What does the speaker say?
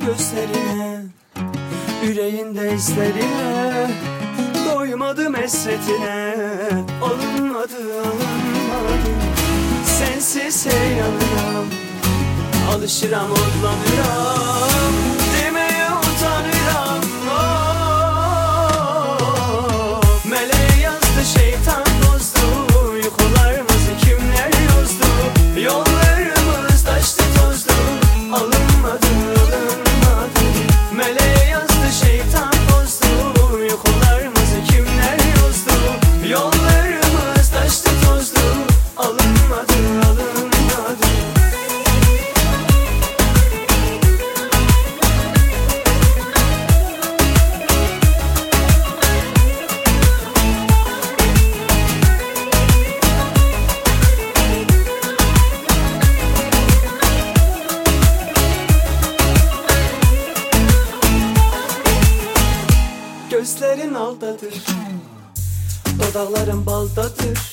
gözlerine, yüreğinde hislerine, doymadım esretine. Alınmadı, alınmadı, sensiz hey yanıram, alışıram odlanıram, demeye utanıram. Meleğe yazdı şeytan bozdu, yukularımızı kimler yozdu, yollarımız taştı tozdu. Alınmadı, alınmadı, meleğe yazdı şeytan bozdu, yukularımızı kimler yozdu, yollarımız taştı tozdu. Alınmadı, alınmadı. Gözlerin aldadır, dudakların baldadır,